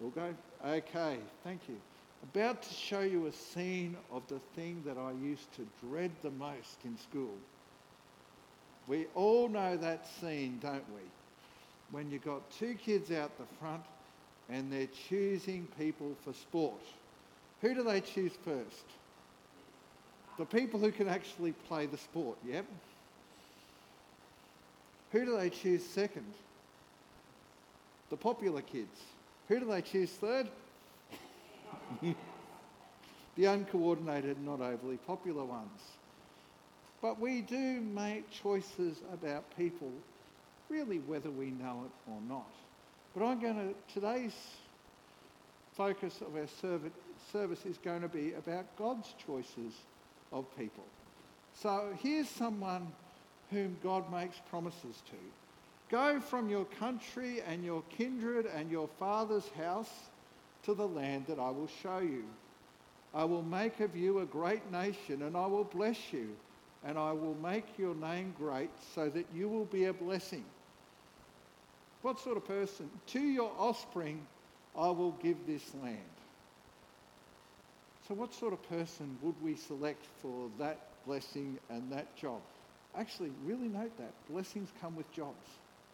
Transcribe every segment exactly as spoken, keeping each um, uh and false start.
We'll go. Okay, thank you. About to show you a scene of the thing that I used to dread the most in school. We all know that scene, don't we? When you've got two kids out the front and they're choosing people for sport. Who do they choose first? The people who can actually play the sport, yep. Who do they choose second? The popular kids. Who do they choose third? The uncoordinated, not overly popular ones. But we do make choices about people, really whether we know it or not. But I'm going to, today's focus of our serv- service is going to be about God's choices of people. So here's someone whom God makes promises to. Go from your country and your kindred and your father's house to the land that I will show you. I will make of you a great nation, and I will bless you, and I will make your name great so that you will be a blessing. What sort of person? To your offspring I will give this land. So what sort of person would we select for that blessing and that job? Actually, really note that. Blessings come with jobs.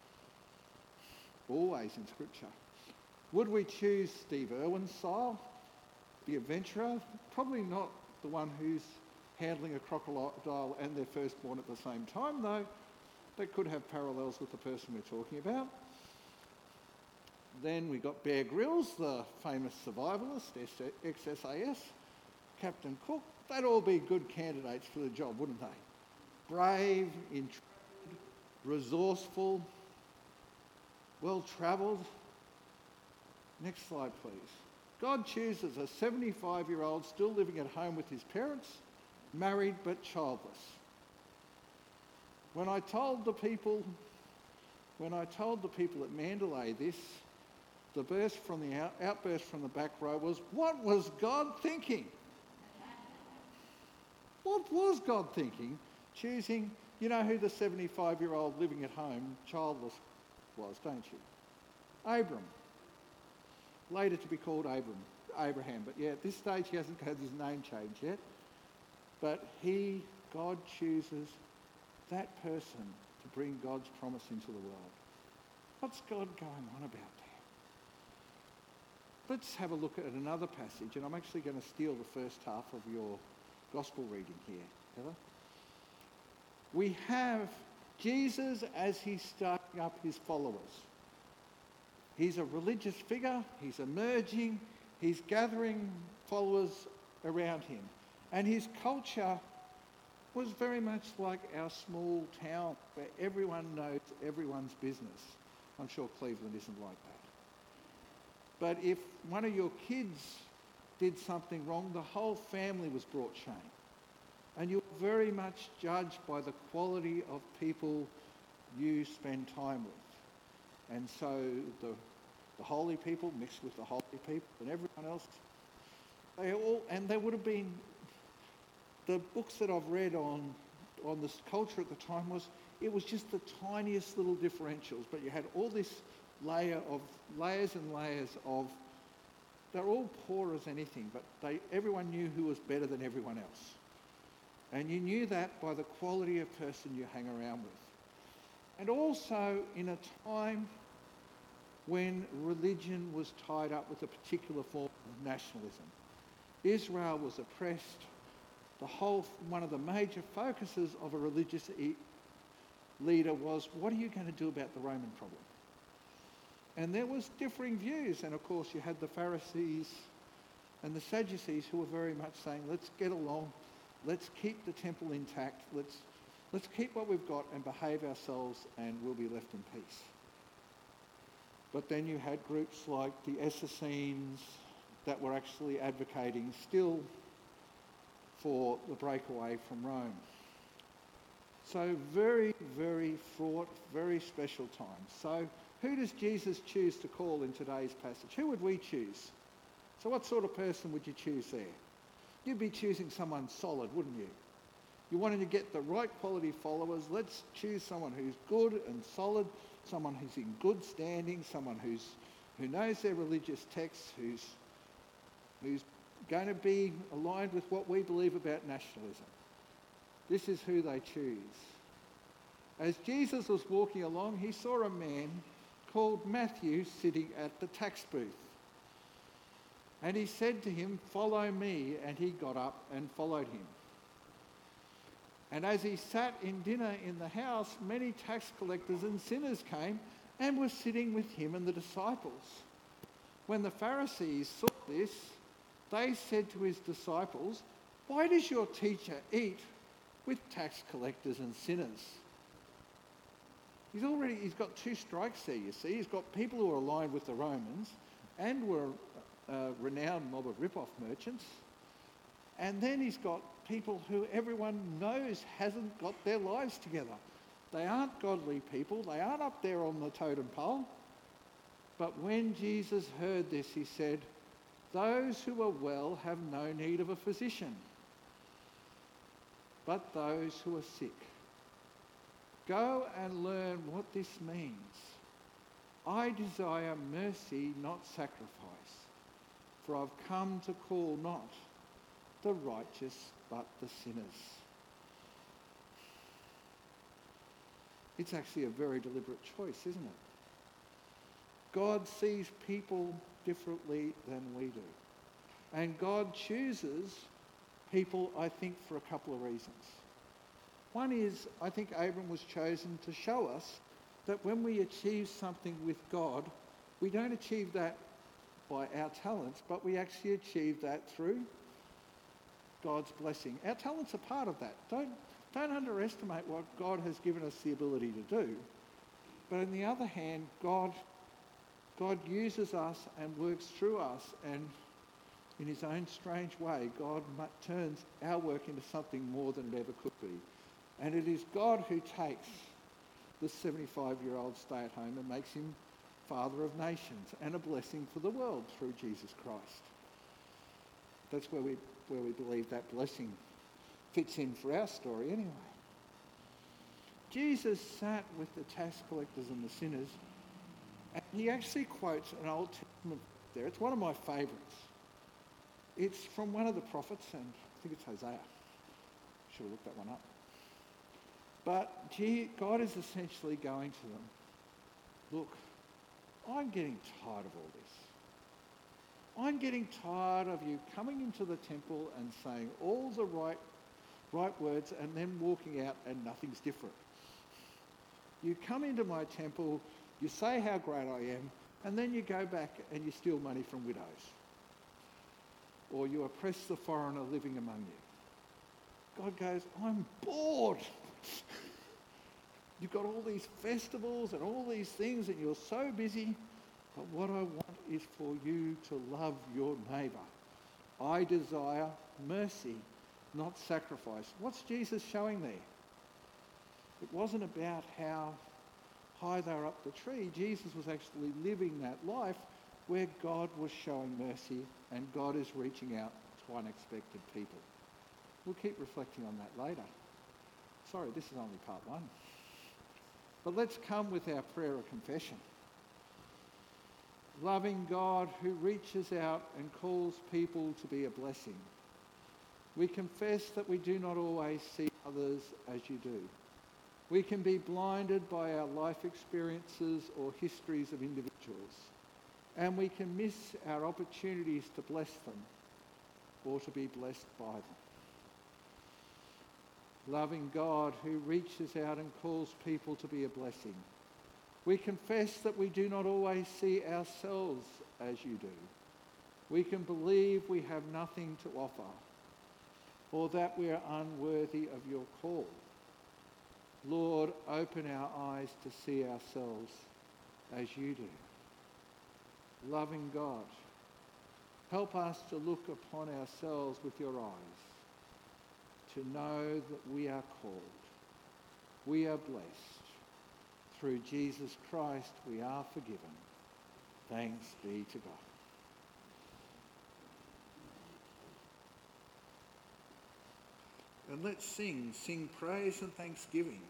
Always in Scripture. Would we choose Steve Irwin's style? The adventurer? Probably not the one who's handling a crocodile and their firstborn at the same time, though that could have parallels with the person we're talking about. Then we got Bear Grylls, the famous survivalist, ex S A S, Captain Cook. They'd all be good candidates for the job, wouldn't they? Brave, intrepid, resourceful, well-travelled. Next slide, please. God chooses a seventy-five-year-old still living at home with his parents, married but childless. When I told the people, when I told the people at Mandalay this, the burst from the out, outburst from the back row was, "What was God thinking?" What was God thinking? Choosing, you know who the seventy-five-year-old living at home, childless, was, don't you? Abram. Later to be called Abram, Abraham. But yeah, at this stage he hasn't had his name changed yet. But he, God chooses that person to bring God's promise into the world. What's God going on about there? Let's have a look at another passage, and I'm actually going to steal the first half of your gospel reading here, Heather. We have Jesus as he's starting up his followers. He's a religious figure, he's emerging, he's gathering followers around him. And his culture was very much like our small town where everyone knows everyone's business. I'm sure Cleveland isn't like that. But if one of your kids did something wrong, the whole family was brought shame. And you're very much judged by the quality of people you spend time with. And so the, the holy people mixed with the holy people and everyone else, they all, and they would have been, the books that I've read on, on this culture at the time was, it was just the tiniest little differentials, but you had all this layer of, layers and layers of, they're all poor as anything, but they, everyone knew who was better than everyone else. And you knew that by the quality of person you hang around with. And also in a time when religion was tied up with a particular form of nationalism. Israel was oppressed. The whole, one of the major focuses of a religious e- leader was, what are you going to do about the Roman problem? And there was differing views. And of course you had the Pharisees and the Sadducees who were very much saying, let's get along, let's keep the temple intact, let's, let's keep what we've got and behave ourselves and we'll be left in peace. But then you had groups like the Essenes that were actually advocating still for the breakaway from Rome. So very, very fraught, very special times. So who does Jesus choose to call in today's passage? Who would we choose? So what sort of person would you choose there? You'd be choosing someone solid, wouldn't you? You wanted to get the right quality followers. Let's choose someone who's good and solid, someone who's in good standing, someone who's who knows their religious texts, who's, who's going to be aligned with what we believe about nationalism. This is who they choose. As Jesus was walking along, he saw a man called Matthew sitting at the tax booth. And he said to him, "Follow me," and he got up and followed him. And as he sat in dinner in the house, many tax collectors and sinners came and were sitting with him and the disciples. When the Pharisees saw this, they said to his disciples, "Why does your teacher eat with tax collectors and sinners?" He's already, he's got two strikes there, you see. He's got people who are aligned with the Romans and were a renowned mob of rip-off merchants. And then he's got people who everyone knows hasn't got their lives together. They aren't godly people. They aren't up there on the totem pole. But when Jesus heard this, he said, "Those who are well have no need of a physician, but those who are sick. Go and learn what this means. I desire mercy, not sacrifice, for I've come to call not the righteous, but the sinners." It's actually a very deliberate choice, isn't it? God sees people differently than we do. And God chooses people, I think, for a couple of reasons. One is, I think Abram was chosen to show us that when we achieve something with God, we don't achieve that by our talents, but we actually achieve that through God's blessing. Our talents are part of that. Don't, don't underestimate what God has given us the ability to do. But on the other hand, God, God uses us and works through us, and in his own strange way, God turns our work into something more than it ever could be. And it is God who takes the seventy-five-year-old stay-at-home and makes him Father of nations and a blessing for the world through Jesus Christ. That's where we, where we believe that blessing fits in for our story anyway. Jesus sat with the tax collectors and the sinners, and he actually quotes an Old Testament there. It's one of my favourites. It's from one of the prophets, and I think it's Hosea. Should have looked that one up. But God is essentially going to them, "Look, I'm getting tired of all this. I'm getting tired of you coming into the temple and saying all the right, right words and then walking out and nothing's different. You come into my temple, you say how great I am, and then you go back and you steal money from widows. Or you oppress the foreigner living among you." God goes, "I'm bored. You've got all these festivals and all these things and you're so busy, but what I want is for you to love your neighbour. I desire mercy, not sacrifice." What's Jesus showing there? It wasn't about how high they were up the tree. Jesus was actually living that life where God was showing mercy and God is reaching out to unexpected people. We'll keep reflecting on that later. Sorry, this is only part one. But let's come with our prayer of confession. Loving God who reaches out and calls people to be a blessing. We confess that we do not always see others as you do. We can be blinded by our life experiences or histories of individuals, and we can miss our opportunities to bless them or to be blessed by them. Loving God who reaches out and calls people to be a blessing. We confess that we do not always see ourselves as you do. We can believe we have nothing to offer, or that we are unworthy of your call. Lord, open our eyes to see ourselves as you do. Loving God, help us to look upon ourselves with your eyes, to know that we are called, we are blessed. Through Jesus Christ we are forgiven. Thanks be to God. And let's sing, sing praise and thanksgiving.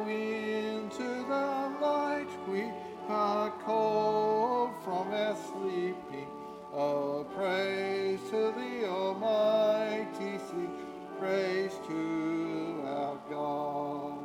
into the light, we are called from our sleeping. Oh, praise to the Almighty, sing praise to our God.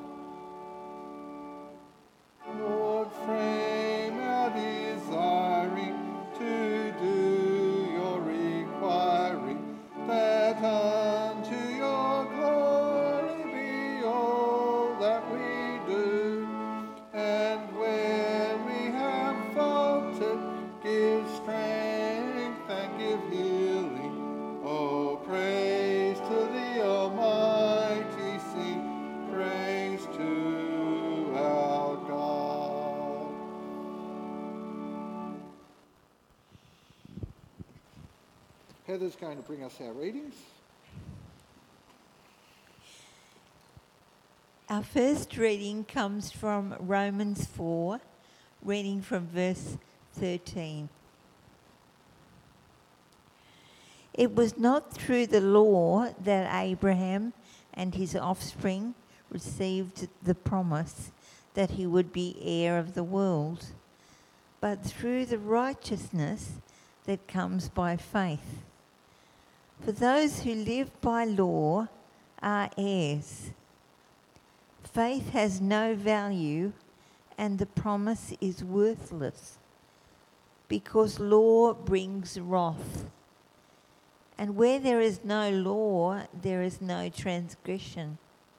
Lord, frame our desiring to do your requiring, that unto your glory be all that we do. And when we have faltered, give strength and give healing. Oh, praise to the Almighty, sing praise to our God. Heather's going to bring us our readings. Our first reading comes from Romans four, reading from verse thirteen. It was not through the law that Abraham and his offspring received the promise that he would be heir of the world, but through the righteousness that comes by faith. For those who live by law are heirs. Faith has no value, and the promise is worthless, because law brings wrath. And where there is no law, there is no transgression.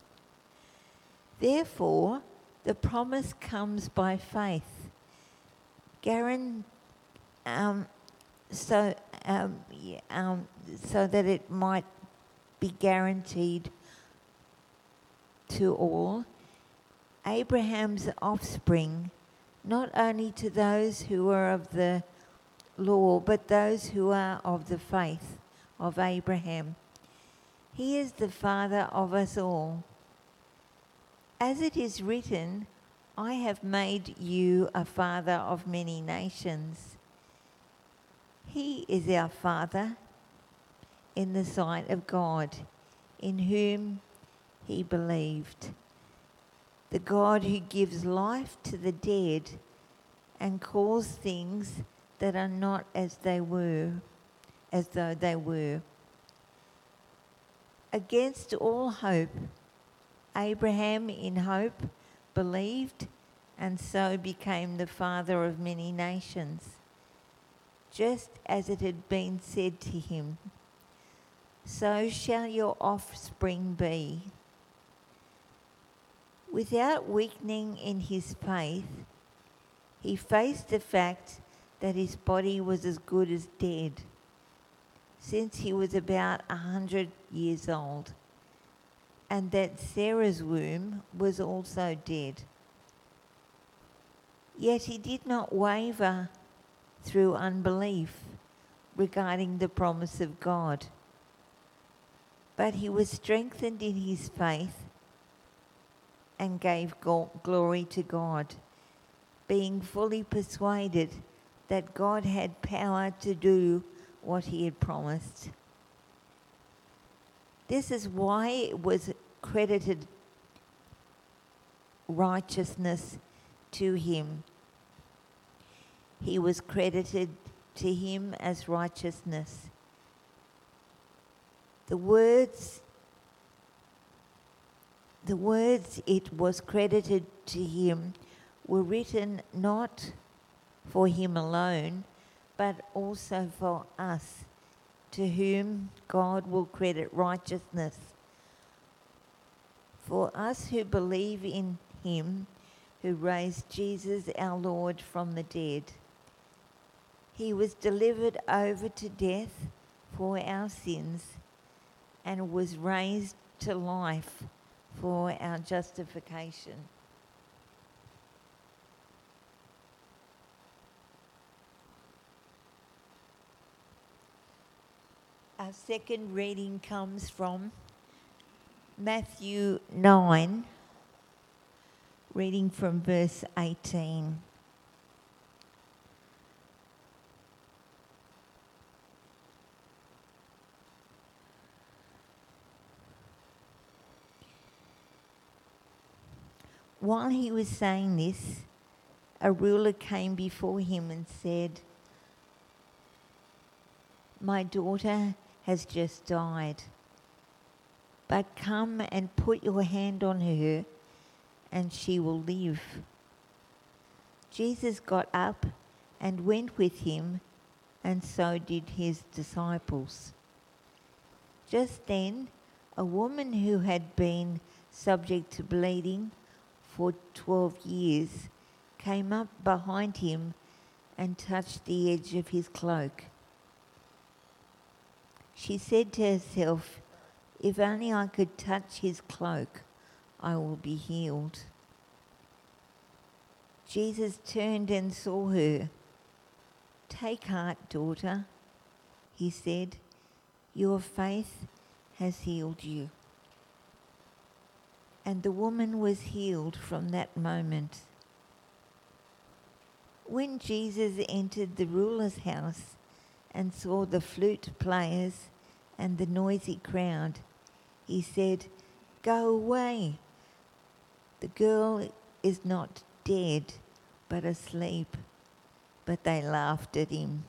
Therefore, the promise comes by faith, guaran- um, so um, yeah, um, so that it might be guaranteed to all, Abraham's offspring, not only to those who are of the law, but those who are of the faith of Abraham. He is the father of us all. As it is written, I have made you a father of many nations. He is our Father in the sight of God, in whom he believed, the God who gives life to the dead and calls things that are not as they were, as though they were. Against all hope, Abraham in hope believed, and so became the father of many nations, just as it had been said to him, so shall your offspring be. Without weakening in his faith, he faced the fact that his body was as good as dead, since he was about a hundred years old, and that Sarah's womb was also dead. Yet he did not waver through unbelief regarding the promise of God, but he was strengthened in his faith and gave go- glory to God, being fully persuaded that God had power to do what he had promised. This is why it was credited righteousness to him. He was credited to him as righteousness. The words, the words it was credited to him were written not for him alone, but also for us, to whom God will credit righteousness. For us who believe in him, who raised Jesus our Lord from the dead. He was delivered over to death for our sins and was raised to life for our justification. Our second reading comes from Matthew nine, reading from verse eighteen. While he was saying this, a ruler came before him and said, "My daughter has just died, but come and put your hand on her, and she will live." Jesus got up and went with him, and so did his disciples. Just then, a woman who had been subject to bleeding for twelve years came up behind him and touched the edge of his cloak. She said to herself, "If only I could touch his cloak, I will be healed." Jesus turned and saw her. "Take heart, daughter," he said. "Your faith has healed you." And the woman was healed from that moment. When Jesus entered the ruler's house and saw the flute players and the noisy crowd, he said, "Go away. The girl is not dead, but asleep." But they laughed at him.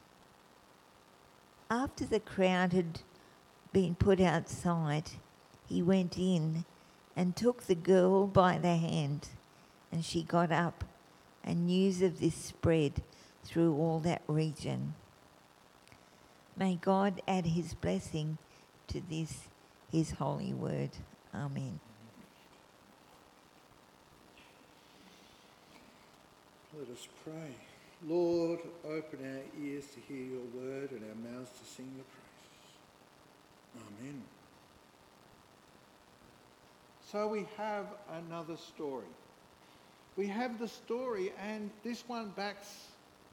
After the crowd had been put outside, he went in and took the girl by the hand, and she got up, and news of this spread through all that region. May God add his blessing to this, his holy word. Amen. Let us pray. Lord, open our ears to hear your word and our mouths to sing your praises. Amen. So we have another story. We have the story, and this one backs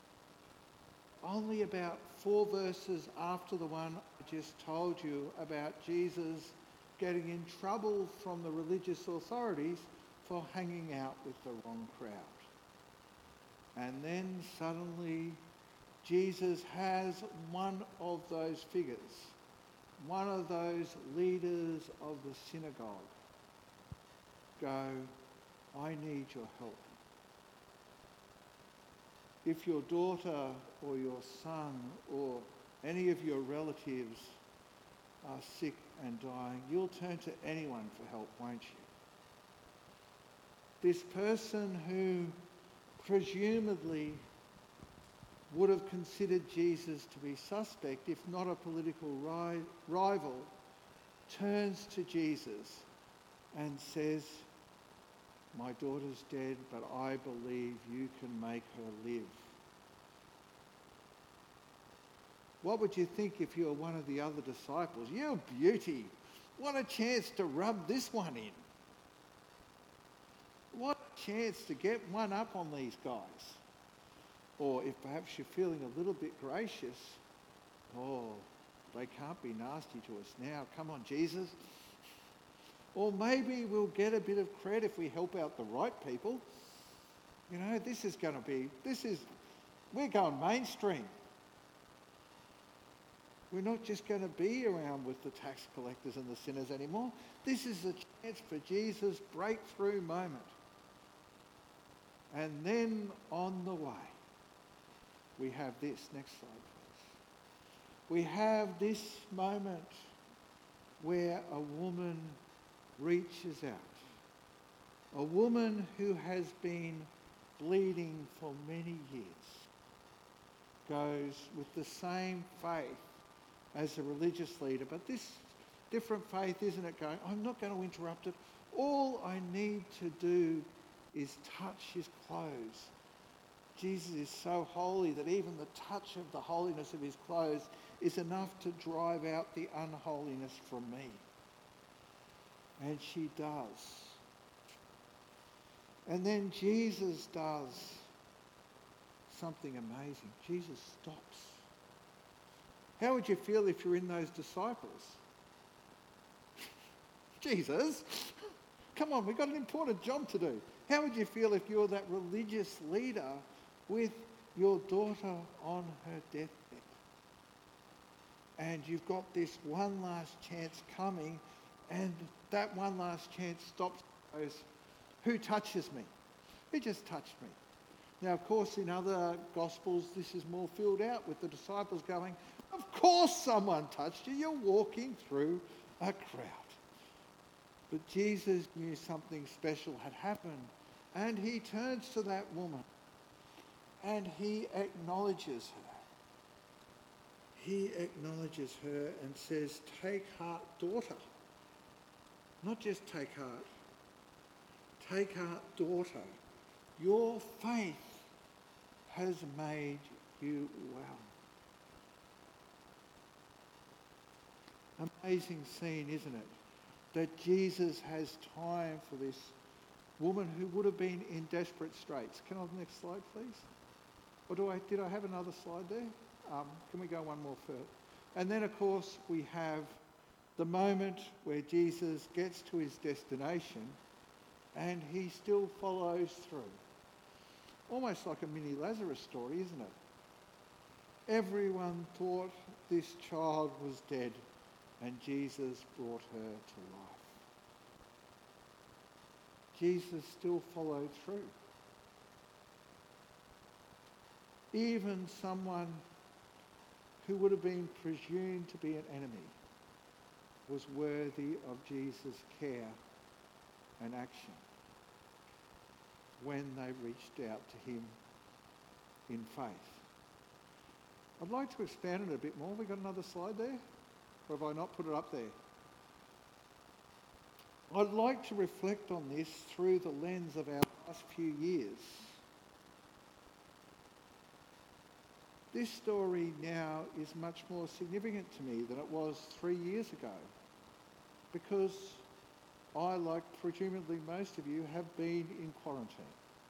only about four verses after the one I just told you about Jesus getting in trouble from the religious authorities for hanging out with the wrong crowd. And then suddenly Jesus has one of those figures, one of those leaders of the synagogue, go, "I need your help. If your daughter or your son or any of your relatives are sick and dying, you'll turn to anyone for help, won't you?" This person who presumably would have considered Jesus to be suspect, if not a political ri- rival, turns to Jesus and says, "My daughter's dead, but I believe you can make her live." What would you think if you were one of the other disciples? "You beauty! What a chance to rub this one in. What a chance to get one up on these guys." Or if perhaps you're feeling a little bit gracious, "Oh, they can't be nasty to us now. Come on, Jesus." Or maybe we'll get a bit of credit if we help out the right people. You know, this is going to be, this is, we're going mainstream. We're not just going to be around with the tax collectors and the sinners anymore. This is a chance for Jesus' breakthrough moment. And then on the way, we have this. Next slide, please. We have this moment where a woman reaches out. A woman who has been bleeding for many years goes with the same faith as the religious leader, but this different faith, isn't it, going, "I'm not going to interrupt it. All I need to do is touch his clothes." Jesus is so holy that even the touch of the holiness of his clothes is enough to drive out the unholiness from me. And she does. And then Jesus does something amazing. Jesus stops. How would you feel if you're in those disciples? "Jesus, come on, we've got an important job to do." How would you feel if you're that religious leader with your daughter on her deathbed? And you've got this one last chance coming, and that one last chance stops, goes, Who touches me? Who just touched me? Now, of course, in other Gospels, this is more filled out with the disciples going, of course someone touched you. You're walking through a crowd. But Jesus knew something special had happened. And he turns to that woman and he acknowledges her. He acknowledges her and says, take heart, daughter. Not just take heart. Take heart, daughter. Your faith has made you well. Amazing scene, isn't it? That Jesus has time for this woman who would have been in desperate straits. Can I have the next slide, please? Or do I, did I have another slide there? Um, can we go one more further? And then, of course, we have the moment where Jesus gets to his destination and he still follows through. Almost like a mini Lazarus story, isn't it? Everyone thought this child was dead and Jesus brought her to life. Jesus still followed through. Even someone who would have been presumed to be an enemy was worthy of Jesus' care and action when they reached out to him in faith. I'd like to expand it a bit more. Have we got another slide there? Or have I not put it up there? I'd like to reflect on this through the lens of our last few years. This story now is much more significant to me than it was three years ago, because I, like presumably most of you, have been in quarantine.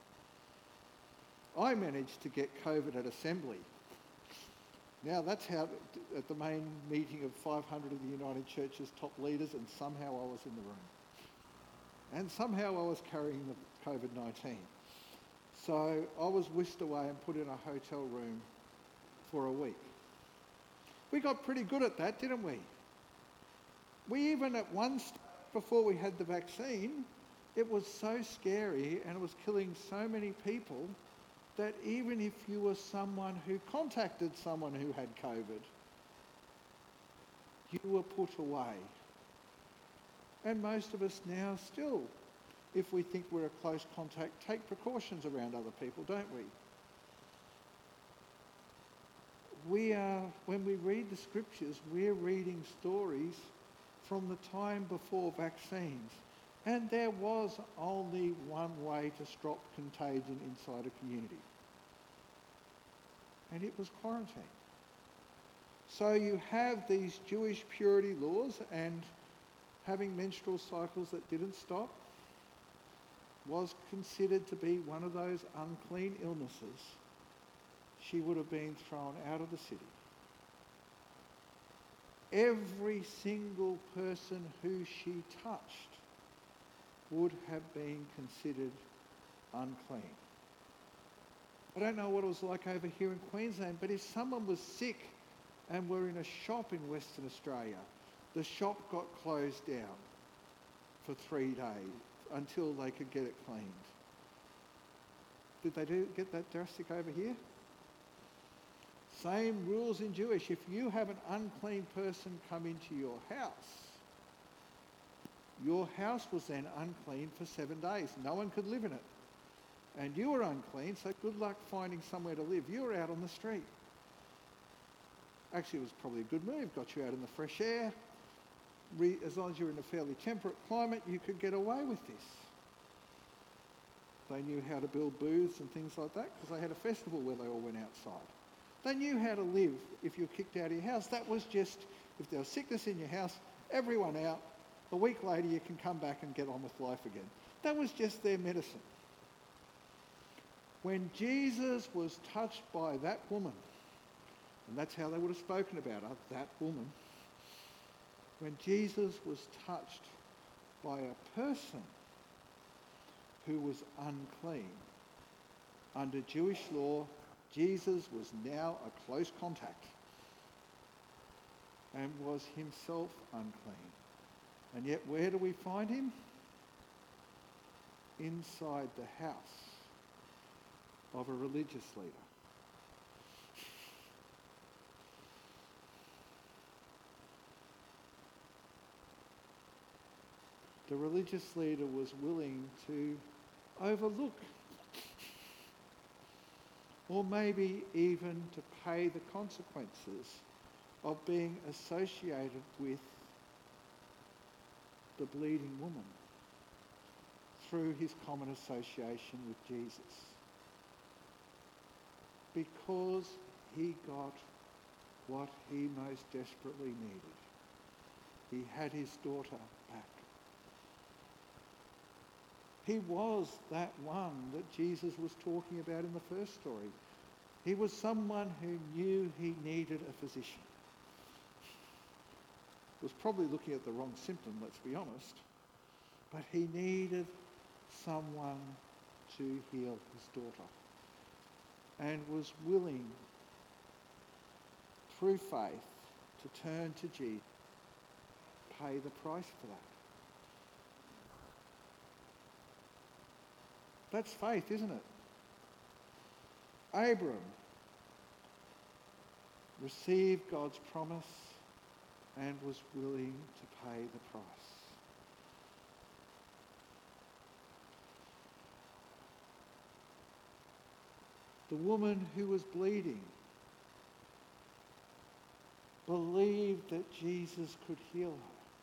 I managed to get COVID at Assembly. Now that's how, at the main meeting of five hundred of the United Church's top leaders, and somehow I was in the room. And somehow I was carrying the COVID nineteen. So I was whisked away and put in a hotel room for a week. We got pretty good at that, didn't we? We even at one stage, before we had the vaccine, it was so scary and it was killing so many people that even if you were someone who contacted someone who had COVID, you were put away. And most of us now still, if we think we're a close contact, take precautions around other people, don't we? We are, when we read the scriptures, we're reading stories from the time before vaccines. And there was only one way to stop contagion inside a community. And it was quarantine. So you have these Jewish purity laws, and having menstrual cycles that didn't stop was considered to be one of those unclean illnesses. She would have been thrown out of the city. Every single person who she touched would have been considered unclean. I don't know what it was like over here in Queensland, but if someone was sick and were in a shop in Western Australia, the shop got closed down for three days until they could get it cleaned. Did they do, get that drastic over here? Same rules in Jewish. If you have an unclean person come into your house, your house was then unclean for seven days. No one could live in it. And you were unclean, so good luck finding somewhere to live. You were out on the street. Actually, it was probably a good move. Got you out in the fresh air. Re- as long as you're in a fairly temperate climate, you could get away with this. They knew how to build booths and things like that because they had a festival where they all went outside. They knew how to live if you were kicked out of your house. That was just, if there was sickness in your house, everyone out. A week later, you can come back and get on with life again. That was just their medicine. When Jesus was touched by that woman, and that's how they would have spoken about her, that woman, when Jesus was touched by a person who was unclean, under Jewish law, Jesus was now a close contact and was himself unclean. And yet where do we find him? inside the house of a religious leader. The religious leader was willing to overlook, or maybe even to pay the consequences of being associated with the bleeding woman through his common association with Jesus, because he got what he most desperately needed. He had his daughter back. He was that one that Jesus was talking about in the first story. He was someone who knew he needed a physician. Was probably looking at the wrong symptom, let's be honest, but he needed someone to heal his daughter, and was willing, through faith, to turn to Jesus, pay the price for that. That's faith, isn't it? Abram received God's promise and was willing to pay the price. The woman who was bleeding believed that Jesus could heal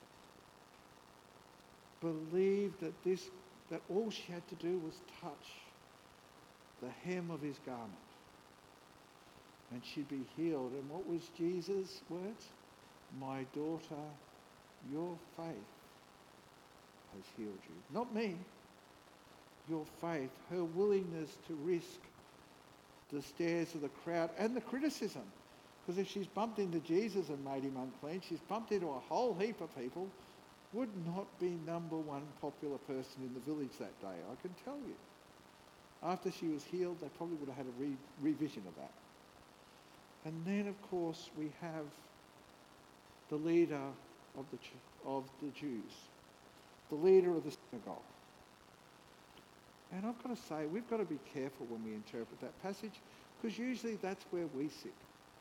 her. Believed that this that all she had to do was touch the hem of his garment and she'd be healed. And what was Jesus' words? My daughter, your faith has healed you. Not me. Your faith, her willingness to risk the stares of the crowd and the criticism. Because if she's bumped into Jesus and made him unclean, she's bumped into a whole heap of people. Would not be number one popular person in the village that day, I can tell you. After she was healed, they probably would have had a re- revision of that. And then, of course, we have the leader of the, of the Jews, the leader of the synagogue. And I've got to say, we've got to be careful when we interpret that passage, because usually that's where we sit.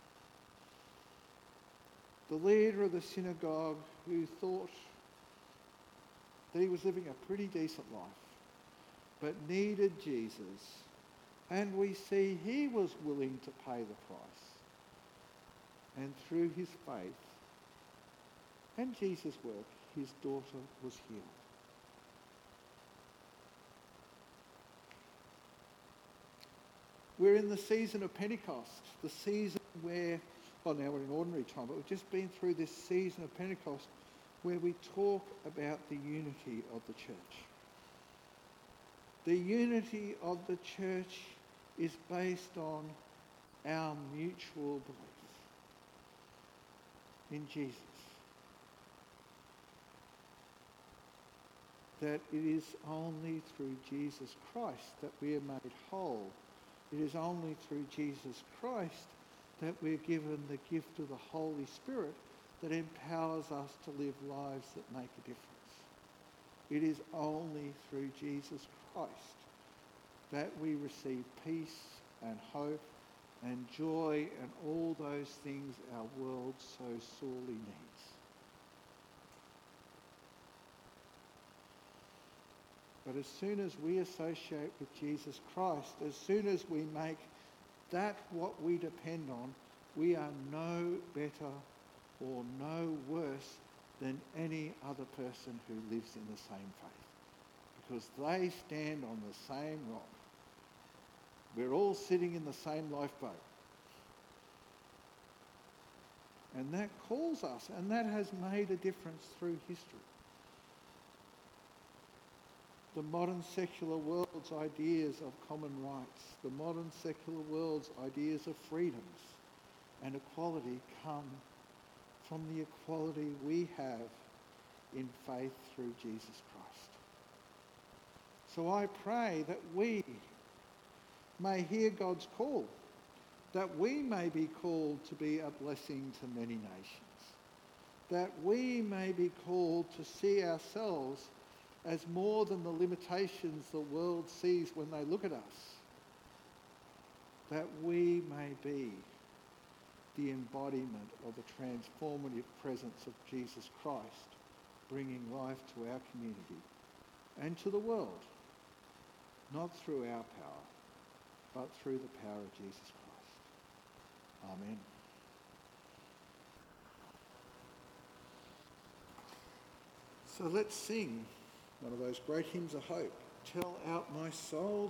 The leader of the synagogue who thought that he was living a pretty decent life, but needed Jesus. And we see he was willing to pay the price. And through his faith and Jesus' work, his daughter was healed. We're in the season of Pentecost, the season where, well, now we're in ordinary time, but we've just been through this season of Pentecost where we talk about the unity of the church. The unity of the church is based on our mutual belief in Jesus. That it is only through Jesus Christ that we are made whole. It is only through Jesus Christ that we're given the gift of the Holy Spirit that empowers us to live lives that make a difference. It is only through Jesus Christ that we receive peace and hope and joy and all those things our world so sorely needs. But as soon as we associate with Jesus Christ, as soon as we make that what we depend on, we are no better or no worse than any other person who lives in the same faith, because they stand on the same rock. We're all sitting in the same lifeboat. And that calls us, and that has made a difference through history. The modern secular world's ideas of common rights, the modern secular world's ideas of freedoms and equality come from the equality we have in faith through Jesus Christ. So I pray that we may hear God's call, that we may be called to be a blessing to many nations, that we may be called to see ourselves as more than the limitations the world sees when they look at us, that we may be the embodiment of the transformative presence of Jesus Christ, bringing life to our community and to the world, not through our power, but through the power of Jesus Christ. Amen. So let's sing one of those great hymns of hope. Tell out my soul